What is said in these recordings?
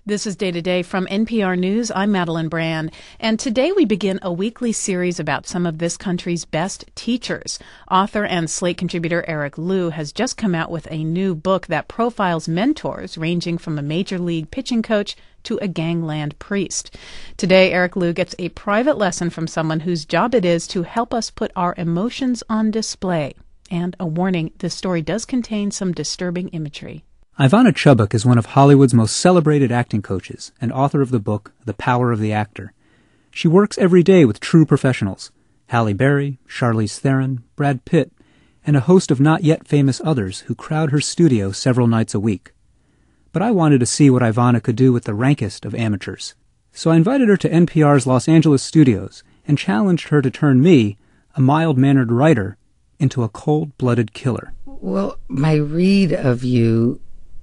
This is Day to Day from NPR News. I'm Madeline Brand, and today we begin a weekly series about some of this country's best teachers. Author and Slate contributor Eric Liu has just come out with a new book that profiles mentors ranging from a major league pitching coach to a gangland priest. Today, Eric Liu gets a private lesson from someone whose job it is to help us put our emotions on display. And a warning, this story does contain some disturbing imagery. Ivana Chubbuck is one of Hollywood's most celebrated acting coaches and author of the book, The Power of the Actor. She works every day with true professionals, Halle Berry, Charlize Theron, Brad Pitt, and a host of not yet famous others who crowd her studio several nights a week. But I wanted to see what Ivana could do with the rankest of amateurs. So I invited her to NPR's Los Angeles studios and challenged her to turn me, a mild-mannered writer, into a cold-blooded killer. Well, my read of you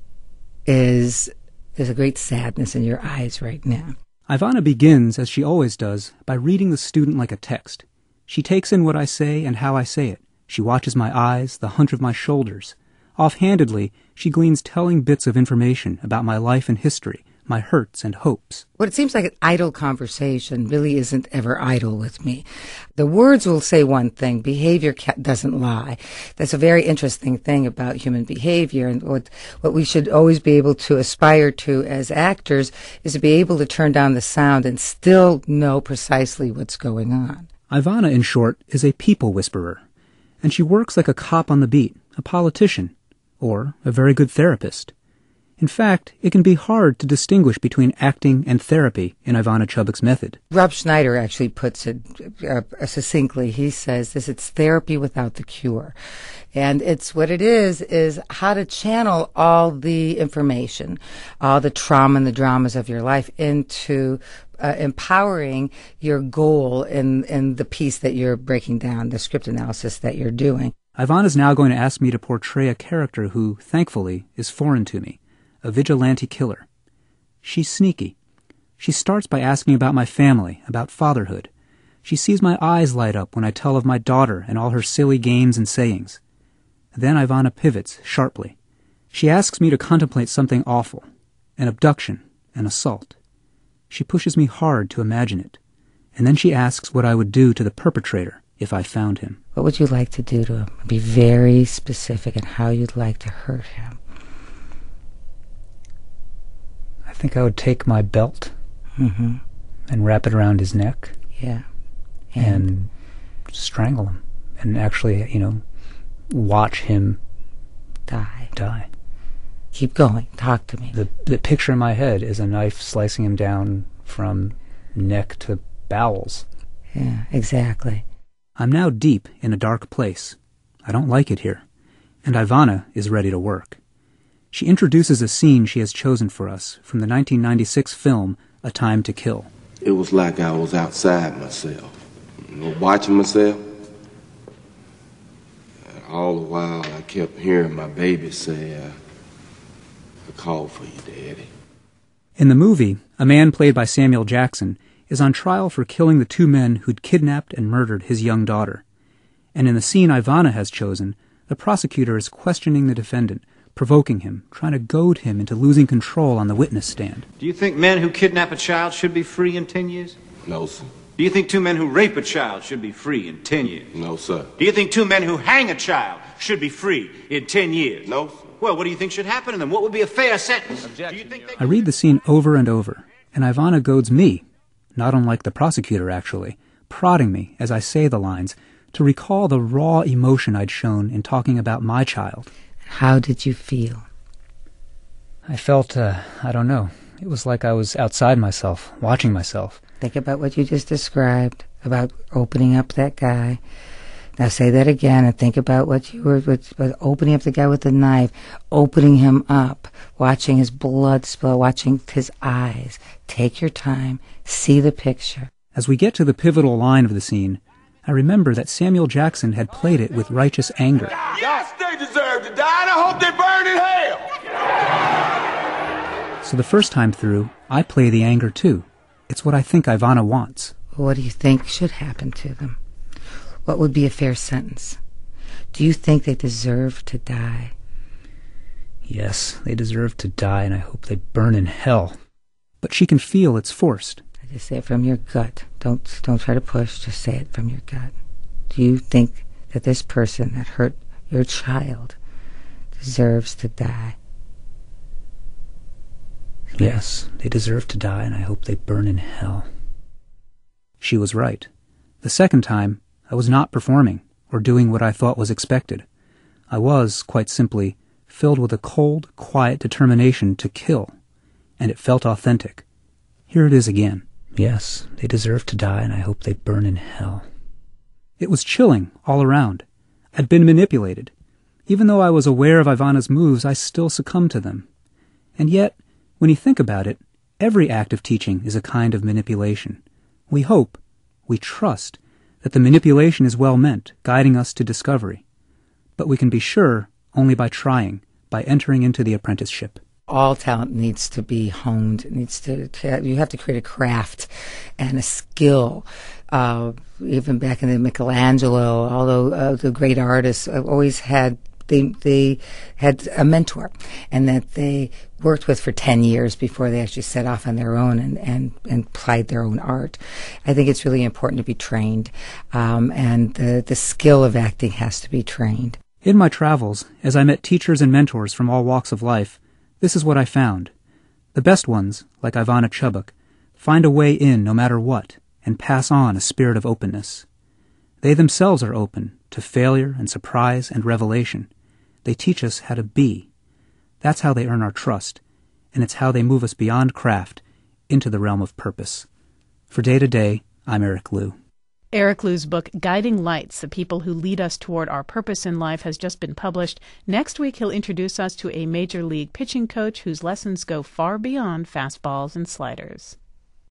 there's a great sadness in your eyes right now. Ivana begins, as she always does, by reading the student like a text. She takes in what I say and how I say it. She watches my eyes, the hunch of my shoulders. Offhandedly, she gleans telling bits of information about my life and history, my hurts and hopes. What it seems like an idle conversation really isn't ever idle with me. The words will say one thing, behavior doesn't lie. That's a very interesting thing about human behavior, and what we should always be able to aspire to as actors is to be able to turn down the sound and still know precisely what's going on. Ivana, in short, is a people whisperer, and she works like a cop on the beat, a politician, or a very good therapist. In fact, it can be hard to distinguish between acting and therapy in Ivana Chubbuck's method. Rob Schneider actually puts it succinctly. He says it's therapy without the cure. And it's what it is how to channel all the information, all the trauma and the dramas of your life into empowering your goal in the piece that you're breaking down, the script analysis that you're doing. Ivana's now going to ask me to portray a character who, thankfully, is foreign to me. A vigilante killer. She's sneaky. She starts by asking about my family, about fatherhood. She sees my eyes light up when I tell of my daughter and all her silly games and sayings. Then Ivana pivots sharply. She asks me to contemplate something awful, an abduction, an assault. She pushes me hard to imagine it. And then she asks what I would do to the perpetrator if I found him. What would you like to do to him? Be very specific in how you'd like to hurt him. I think I would take my belt and wrap it around his neck. Yeah. And strangle him. And actually, watch him die. Keep going. Talk to me. The picture in my head is a knife slicing him down from neck to bowels. Yeah, exactly. I'm now deep in a dark place. I don't like it here. And Ivana is ready to work. She introduces a scene she has chosen for us from the 1996 film, A Time to Kill. It was like I was outside myself, watching myself. All the while I kept hearing my baby say, I called for you, Daddy. In the movie, a man played by Samuel Jackson is on trial for killing the two men who'd kidnapped and murdered his young daughter. And in the scene Ivana has chosen, the prosecutor is questioning the defendant, provoking him, trying to goad him into losing control on the witness stand. Do you think men who kidnap a child should be free in 10 years? No, sir. Do you think two men who rape a child should be free in 10 years? No, sir. Do you think two men who hang a child should be free in 10 years? No, sir. Well, what do you think should happen to them? What would be a fair sentence? Do you think I read the scene over and over, and Ivana goads me, not unlike the prosecutor actually, prodding me as I say the lines, to recall the raw emotion I'd shown in talking about my child. How did you feel? I felt, I don't know. It was like I was outside myself, watching myself. Think about what you just described, about opening up that guy. Now say that again and think about what you were opening up the guy with the knife, opening him up, watching his blood spill, watching his eyes. Take your time, see the picture. As we get to the pivotal line of the scene, I remember that Samuel Jackson had played it with righteous anger. Yes, they deserve to die, and I hope they burn in hell. So the first time through, I play the anger too. It's what I think Ivana wants. What do you think should happen to them? What would be a fair sentence? Do you think they deserve to die? Yes, they deserve to die, and I hope they burn in hell. but she can feel it's forced. Just say it from your gut. Don't try to push. Just say it from your gut. Do you think that this person that hurt your child deserves to die? Yes, they deserve to die, and I hope they burn in hell. She was right. The second time, I was not performing or doing what I thought was expected. I was, quite simply, filled with a cold, quiet determination to kill, and it felt authentic. Here it is again. Yes, they deserve to die, and I hope they burn in hell. It was chilling all around. I'd been manipulated. Even though I was aware of Ivana's moves, I still succumbed to them. And yet, when you think about it, every act of teaching is a kind of manipulation. We hope, we trust, that the manipulation is well meant, guiding us to discovery. But we can be sure only by trying, by entering into the apprenticeship. All talent needs to be honed. You have to create a craft and a skill. Even back in the Michelangelo, although the great artists always had, they had a mentor, and that they worked with for 10 years before they actually set off on their own and applied their own art. I think it's really important to be trained, and the skill of acting has to be trained. In my travels, as I met teachers and mentors from all walks of life, this is what I found. The best ones, like Ivana Chubbuck, find a way in no matter what and pass on a spirit of openness. They themselves are open to failure and surprise and revelation. They teach us how to be. That's how they earn our trust, and it's how they move us beyond craft into the realm of purpose. For Day to Day, I'm Eric Liu. Eric Liu's book, Guiding Lights, The People Who Lead Us Toward Our Purpose in Life, has just been published. Next week, he'll introduce us to a major league pitching coach whose lessons go far beyond fastballs and sliders.